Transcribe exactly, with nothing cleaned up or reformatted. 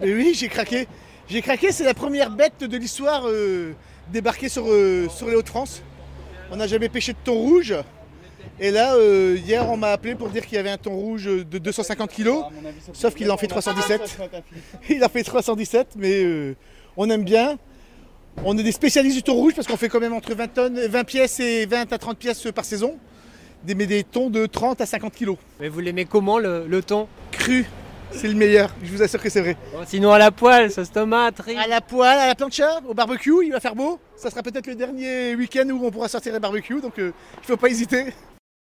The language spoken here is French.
Mais oui, j'ai craqué. J'ai craqué, c'est la première bête de l'histoire euh, débarquée sur, euh, sur les Hauts-de-France. On n'a jamais pêché de thon rouge. Et là, euh, hier, on m'a appelé pour dire qu'il y avait un thon rouge de deux cent cinquante kilos, sauf qu'il en fait trois cent dix-sept. Il en fait trois cent dix-sept, mais euh, on aime bien. On est des spécialistes du thon rouge parce qu'on fait quand même entre vingt tonnes, vingt pièces et vingt à trente pièces par saison. Des, mais des thons de trente à cinquante kilos. Mais vous l'aimez comment le, le thon? Cru, c'est le meilleur, je vous assure que c'est vrai. Bon, sinon à la poêle, sauce tomate, riz. À la poêle, à la plancha, au barbecue, il va faire beau. Ça sera peut-être le dernier week-end où on pourra sortir les barbecues, donc euh, il ne faut pas hésiter.